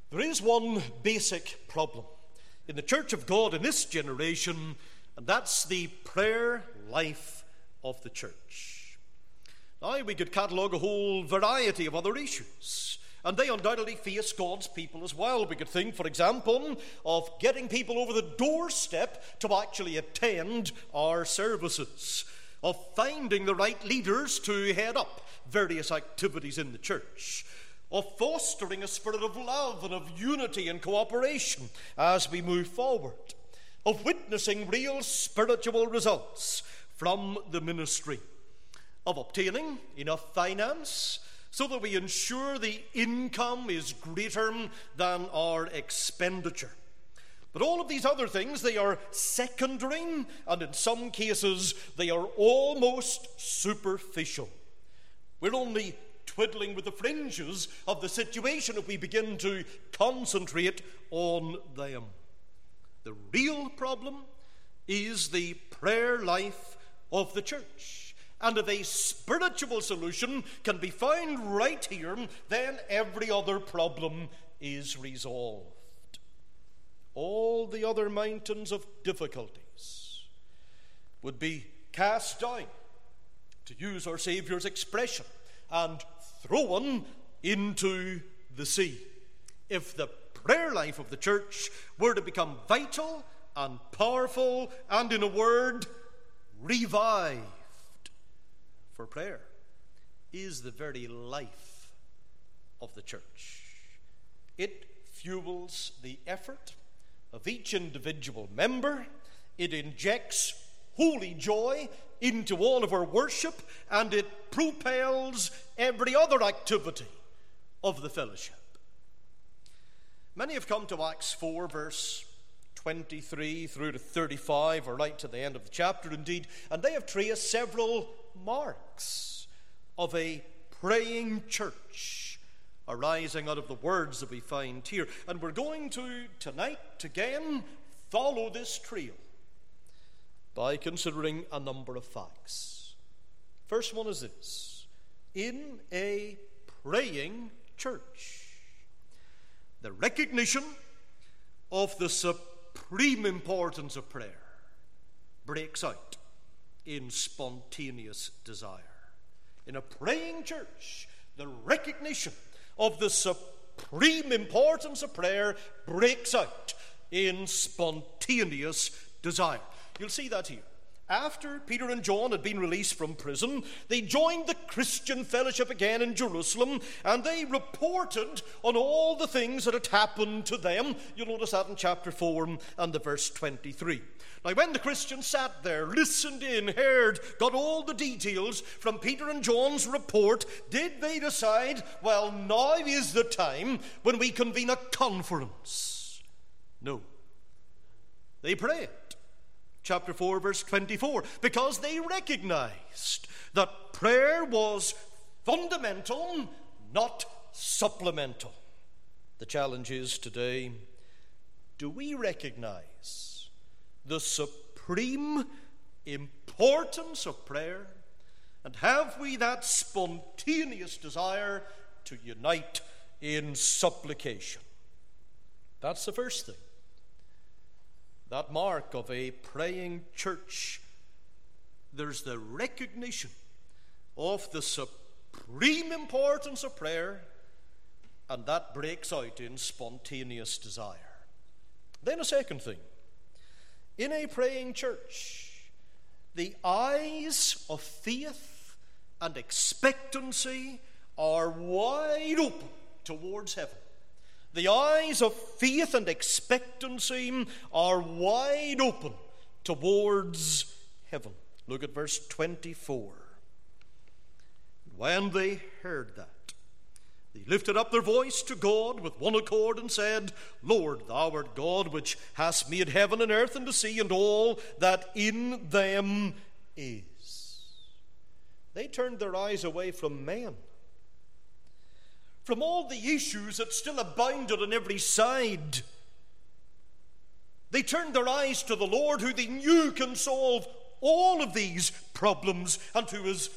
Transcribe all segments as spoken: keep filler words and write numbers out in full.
There is one basic problem in the Church of God in this generation, and that's the prayer life of the church. Now, we could catalogue a whole variety of other issues, and they undoubtedly face God's people as well. We could think, for example, of getting people over the doorstep to actually attend our services, of finding the right leaders to head up various activities in the church, of fostering a spirit of love and of unity and cooperation as we move forward, of witnessing real spiritual results from the ministry, of obtaining enough finance so that we ensure the income is greater than our expenditure. But all of these other things, they are secondary, and in some cases they are almost superficial. We're only twiddling with the fringes of the situation if we begin to concentrate on them. The real problem is the prayer life of the church. And if a spiritual solution can be found right here, then every other problem is resolved. All the other mountains of difficulties would be cast down, to use our Saviour's expression, and thrown into the sea, if the prayer life of the church were to become vital and powerful and, in a word, revived. For prayer is the very life of the church. It fuels the effort of each individual member. It injects holy joy into all of our worship, and it propels every other activity of the fellowship. Many have come to Acts four, verse twenty-three through to thirty-five, or right to the end of the chapter indeed, and they have traced several marks of a praying church arising out of the words that we find here. And we're going to, tonight, again, follow this trail by considering a number of facts. First one is this: in a praying church, the recognition of the supreme importance of prayer breaks out in spontaneous desire. In a praying church, the recognition of the supreme importance of prayer breaks out in spontaneous desire. You'll see that here. After Peter and John had been released from prison, they joined the Christian fellowship again in Jerusalem, and they reported on all the things that had happened to them. You'll notice that in chapter four and the verse twenty-three. Now, when the Christians sat there, listened in, heard, got all the details from Peter and John's report, did they decide, well, now is the time when we convene a conference? No. They prayed. Chapter four, verse twenty-four, because they recognized that prayer was fundamental, not supplemental. The challenge is today, do we recognize the supreme importance of prayer? And have we that spontaneous desire to unite in supplication? That's the first thing. That mark of a praying church. There's the recognition of the supreme importance of prayer, and that breaks out in spontaneous desire. Then a second thing. In a praying church, the eyes of faith and expectancy are wide open towards heaven. The eyes of faith and expectancy are wide open towards heaven. Look at verse twenty-four. When they heard that, they lifted up their voice to God with one accord and said, Lord, thou art God, which hast made heaven and earth and the sea and all that in them is. They turned their eyes away from men, from all the issues that still abounded on every side. They turned their eyes to the Lord, who they knew can solve all of these problems and who is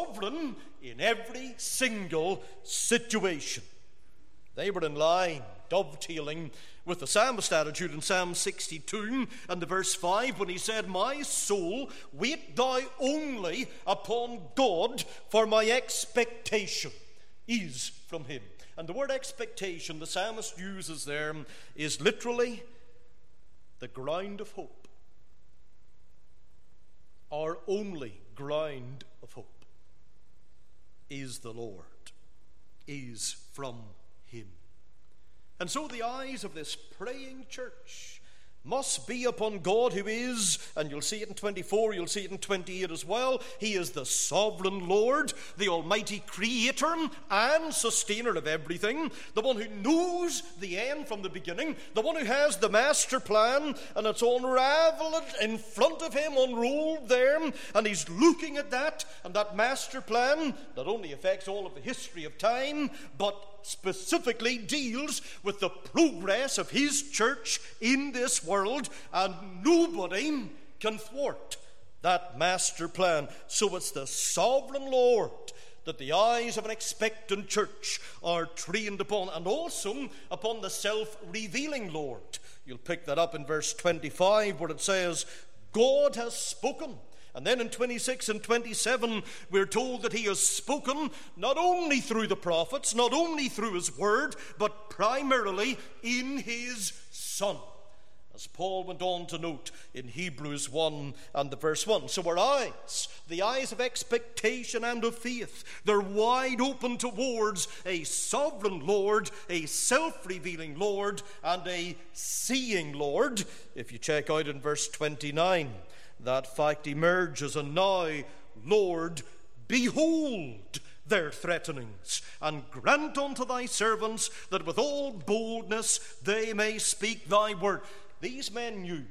sovereign in every single situation. They were in line dovetailing with the psalmist attitude in Psalm sixty-two and the verse five, when he said, "My soul, wait thou only upon God, for my expectation is from him." And the word expectation the psalmist uses there is literally the ground of hope. Our only ground of hope is the Lord, is from him. And so the eyes of this praying church must be upon God, who is, and you'll see it in twenty-four, you'll see it in twenty-eight as well, he is the sovereign Lord, the almighty creator and sustainer of everything, the one who knows the end from the beginning, the one who has the master plan, and it's unraveled in front of him, unrolled there, and he's looking at that, and that master plan not only affects all of the history of time, but specifically deals with the progress of his church in this world, and nobody can thwart that master plan. So it's the sovereign Lord that the eyes of an expectant church are trained upon, and also upon the self-revealing Lord. You'll pick that up in verse twenty-five, where it says, "God has spoken." And then in twenty-six and twenty-seven, we're told that he has spoken not only through the prophets, not only through his word, but primarily in his Son, as Paul went on to note in Hebrews one and the verse one. So our eyes, the eyes of expectation and of faith, they're wide open towards a sovereign Lord, a self-revealing Lord, and a seeing Lord. If you check out in verse twenty-nine, that fact emerges. "And now, Lord, behold their threatenings, and grant unto thy servants that with all boldness they may speak thy word." These men knew,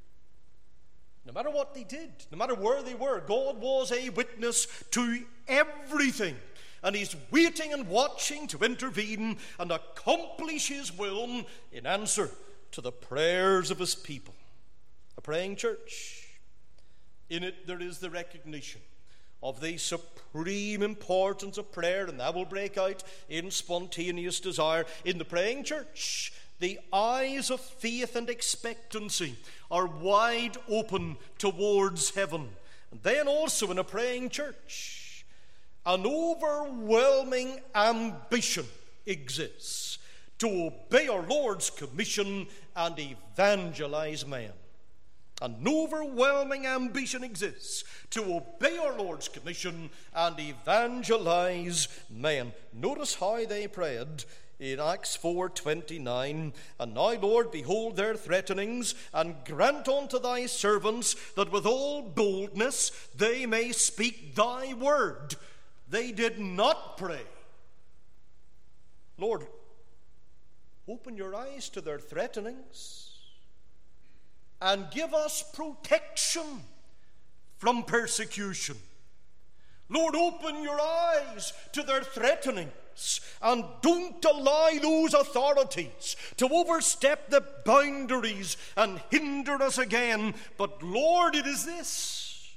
no matter what they did, no matter where they were, God was a witness to everything. And he's waiting and watching to intervene and accomplish his will in answer to the prayers of his people. A praying church. In it there is the recognition of the supreme importance of prayer, and that will break out in spontaneous desire. In the praying church, the eyes of faith and expectancy are wide open towards heaven. And then also in a praying church, an overwhelming ambition exists to obey our Lord's commission and evangelize men. An overwhelming ambition exists to obey our Lord's commission and evangelize men. Notice how they prayed in Acts four twenty-nine. "And now, Lord, behold their threatenings, and grant unto thy servants that with all boldness they may speak thy word." They did not pray, "Lord, open your eyes to their threatenings and give us protection from persecution. Lord, open your eyes to their threatenings, and don't allow those authorities to overstep the boundaries and hinder us again. But Lord, it is this: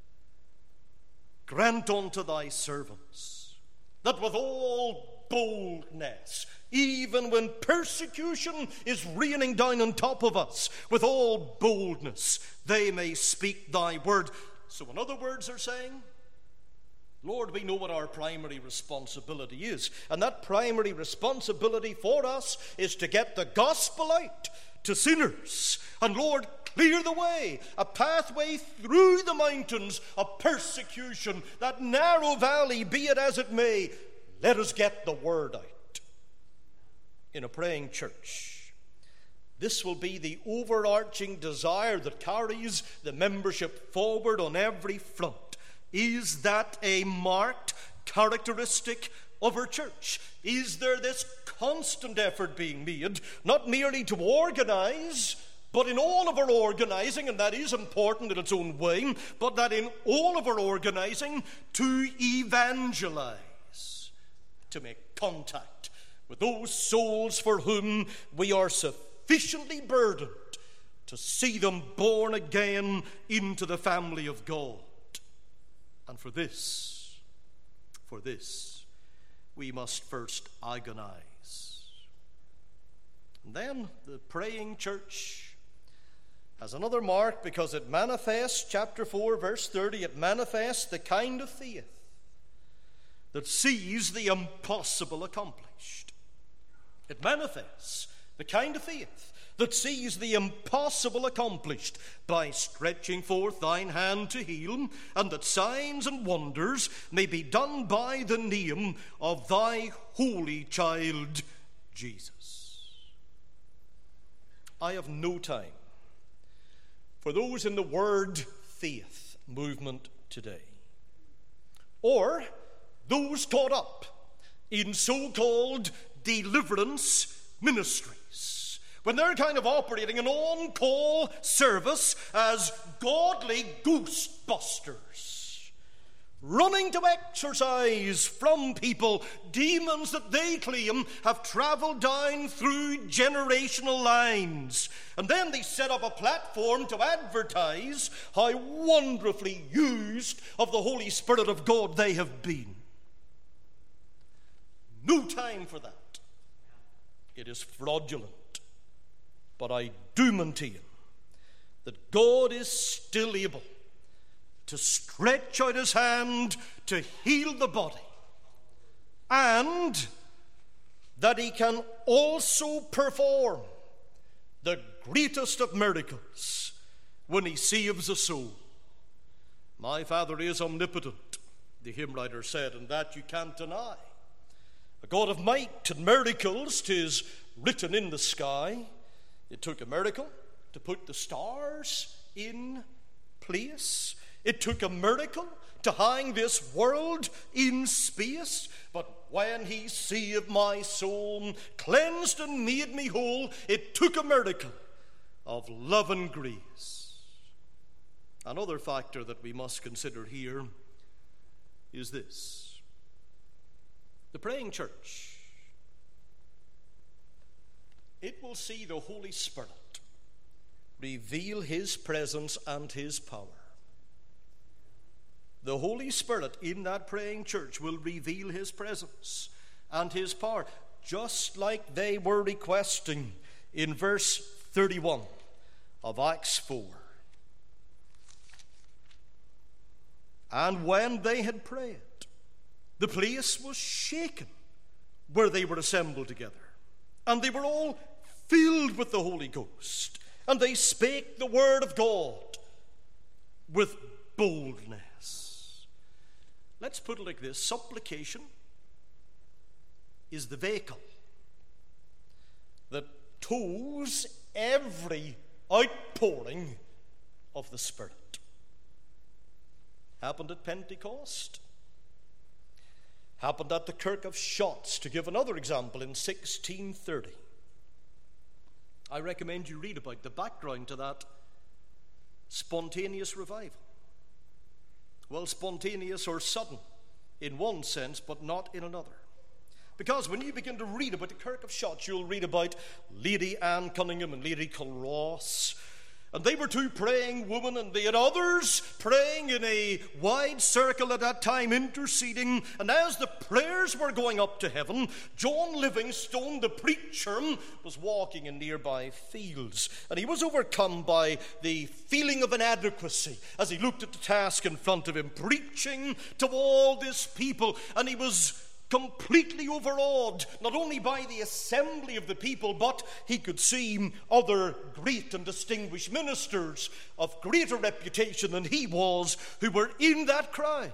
grant unto thy servants that with all boldness, even when persecution is raining down on top of us, with all boldness they may speak thy word." So in other words, they're saying, Lord, we know what our primary responsibility is, and that primary responsibility for us is to get the gospel out to sinners. And Lord, clear the way, a pathway through the mountains of persecution, that narrow valley, be it as it may. Let us get the word out. In a praying church, this will be the overarching desire that carries the membership forward on every front. Is that a marked characteristic of our church? Is there this constant effort being made, not merely to organize, but in all of our organizing, and that is important in its own way, but that in all of our organizing, to evangelize, to make contact with those souls for whom we are sufficiently burdened to see them born again into the family of God. And for this, for this, we must first agonize. And then the praying church has another mark, because it manifests, chapter four, verse thirty, it manifests the kind of faith that sees the impossible accomplished. It manifests the kind of faith that sees the impossible accomplished by stretching forth thine hand to heal, and that signs and wonders may be done by the name of thy holy child, Jesus. I have no time for those in the word faith movement today, or those caught up in so-called deliverance ministries, when they're kind of operating an on-call service as godly ghostbusters, running to exorcise from people demons that they claim have traveled down through generational lines. And then they set up a platform to advertise how wonderfully used of the Holy Spirit of God they have been. No time for that. It is fraudulent. But I do maintain that God is still able to stretch out his hand to heal the body, and that he can also perform the greatest of miracles when he saves a soul. My Father is omnipotent, the hymn writer said, and that you can't deny. A God of might and miracles, 'tis written in the sky. It took a miracle to put the stars in place. It took a miracle to hang this world in space. But when he saved my soul, cleansed and made me whole, it took a miracle of love and grace. Another factor that we must consider here is this: the praying church, it will see the Holy Spirit reveal his presence and his power. The Holy Spirit in that praying church will reveal his presence and his power, just like they were requesting in verse thirty-one of Acts four. And when they had prayed, the place was shaken where they were assembled together, and they were all filled with the Holy Ghost, and they spake the word of God with boldness. Let's put it like this: supplication is the vehicle that tows every outpouring of the Spirit. Happened at Pentecost. Happened at the Kirk of Shotts, to give another example, in sixteen thirty. I recommend you read about the background to that spontaneous revival. Well, spontaneous or sudden in one sense, but not in another. Because when you begin to read about the Kirk of Shotts, you'll read about Lady Anne Cunningham and Lady Culross. And they were two praying women, and they had others praying in a wide circle at that time, interceding. And as the prayers were going up to heaven, John Livingstone, the preacher, was walking in nearby fields. And he was overcome by the feeling of inadequacy as he looked at the task in front of him, preaching to all this people. And he was completely overawed, not only by the assembly of the people, but he could see other great and distinguished ministers of greater reputation than he was who were in that crowd.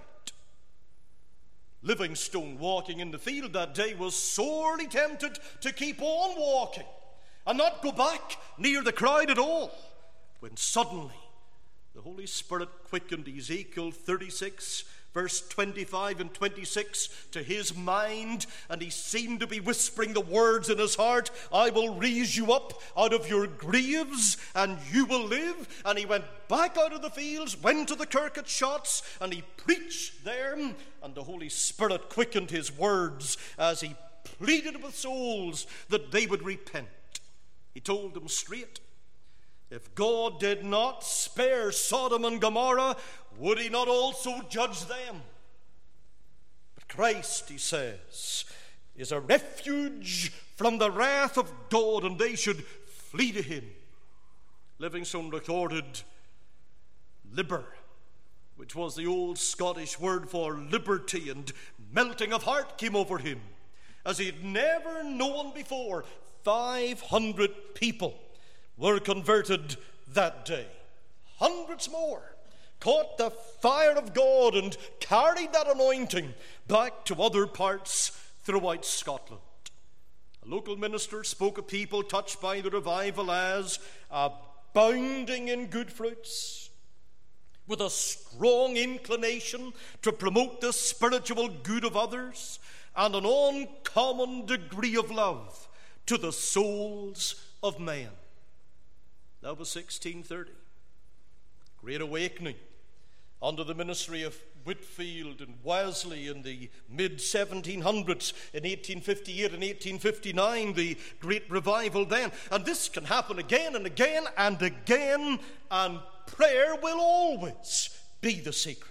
Livingstone, walking in the field that day, was sorely tempted to keep on walking and not go back near the crowd at all, when suddenly the Holy Spirit quickened Ezekiel thirty-six verse twenty-five and twenty-six to his mind, and he seemed to be whispering the words in his heart: I will raise you up out of your graves, and you will live. And he went back out of the fields, went to the Kirk at Shotts, and he preached there, and the Holy Spirit quickened his words as he pleaded with souls that they would repent. He told them straight, if God did not spare Sodom and Gomorrah, would he not also judge them? But Christ, he says, is a refuge from the wrath of God, and they should flee to him. Livingstone recorded liber, which was the old Scottish word for liberty, and melting of heart came over him as he had never known before. five hundred people were converted that day. Hundreds more caught the fire of God and carried that anointing back to other parts throughout Scotland. A local minister spoke of people touched by the revival as abounding in good fruits, with a strong inclination to promote the spiritual good of others, and an uncommon degree of love to the souls of men. That was sixteen thirty. Great awakening under the ministry of Whitfield and Wesley in the mid seventeen hundreds. In eighteen fifty-eight and eighteen fifty-nine, the great revival then. And this can happen again and again and again, and prayer will always be the secret.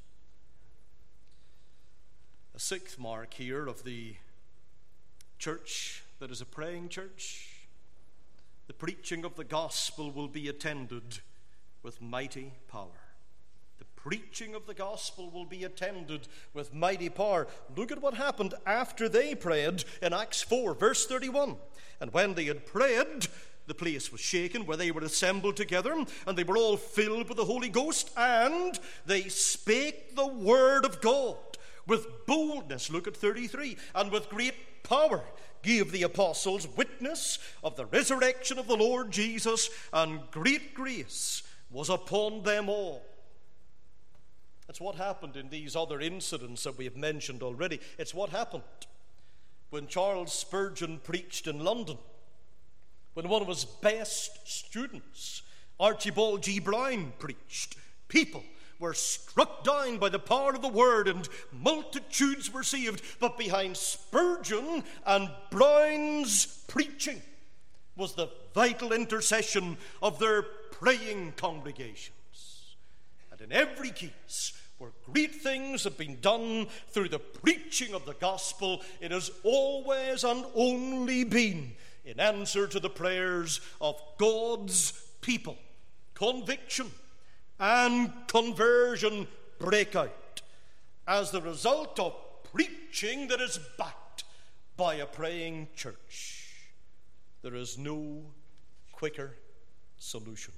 A sixth mark here of the church that is a praying church: the preaching of the gospel will be attended with mighty power. The preaching of the gospel will be attended with mighty power. Look at what happened after they prayed in Acts four, verse thirty-one. And when they had prayed, the place was shaken where they were assembled together, and they were all filled with the Holy Ghost, and they spake the word of God with boldness. Look at thirty-three. And with great power gave the apostles witness of the resurrection of the Lord Jesus, and great grace was upon them all. That's what happened in these other incidents that we have mentioned already. It's what happened when Charles Spurgeon preached in London, when one of his best students, Archibald G. Brown, preached. People were struck down by the power of the word, and multitudes were saved. But behind Spurgeon and Brown's preaching was the vital intercession of their praying congregations. And in every case where great things have been done through the preaching of the gospel, it has always and only been in answer to the prayers of God's people. Conviction and conversion break out as the result of preaching that is backed by a praying church. There is no quicker solution.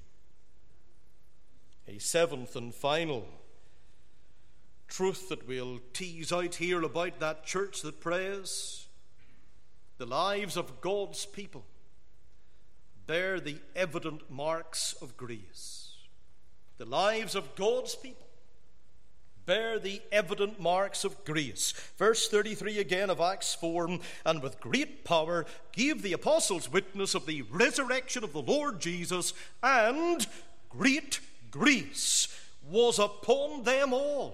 A seventh and final truth that we'll tease out here about that church that prays: the lives of God's people bear the evident marks of grace. The lives of God's people bear the evident marks of grace. Verse thirty-three again of Acts four: and with great power gave the apostles witness of the resurrection of the Lord Jesus, and great grace was upon them all.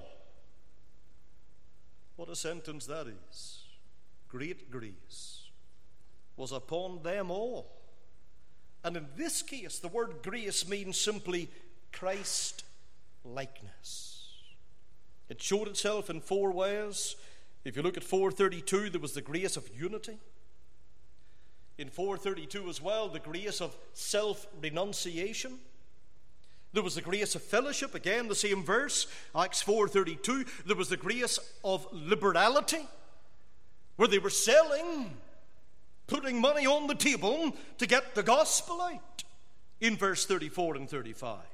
What a sentence that is. Great grace was upon them all. And in this case, the word grace means simply Christ-likeness. It showed itself in four ways. If you look at four thirty-two, there was the grace of unity. In four thirty-two as well, the grace of self-renunciation. There was the grace of fellowship, again the same verse, Acts four thirty-two. There was the grace of liberality, where they were selling, putting money on the table to get the gospel out, in verse thirty-four and thirty-five.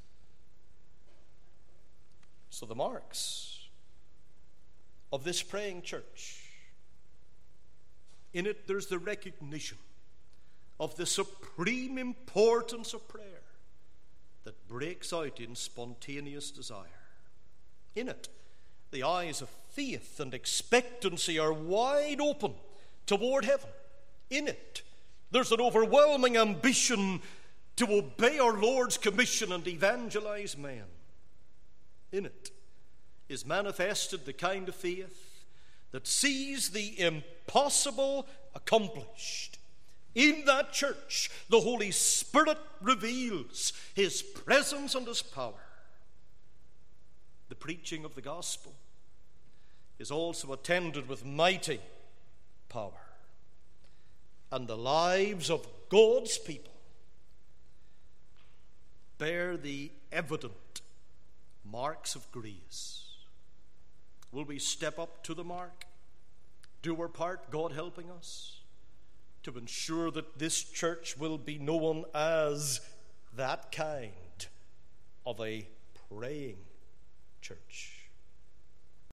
So the marks of this praying church: in it there's the recognition of the supreme importance of prayer that breaks out in spontaneous desire. In it, the eyes of faith and expectancy are wide open toward heaven. In it, there's an overwhelming ambition to obey our Lord's commission and evangelize men. In it is manifested the kind of faith that sees the impossible accomplished. In that church, the Holy Spirit reveals His presence and His power. The preaching of the gospel is also attended with mighty power. and the lives of God's people bear the evident marks of grace? Will we step up to the mark, do our part, God helping us, to ensure that this church will be known as that kind of a praying church?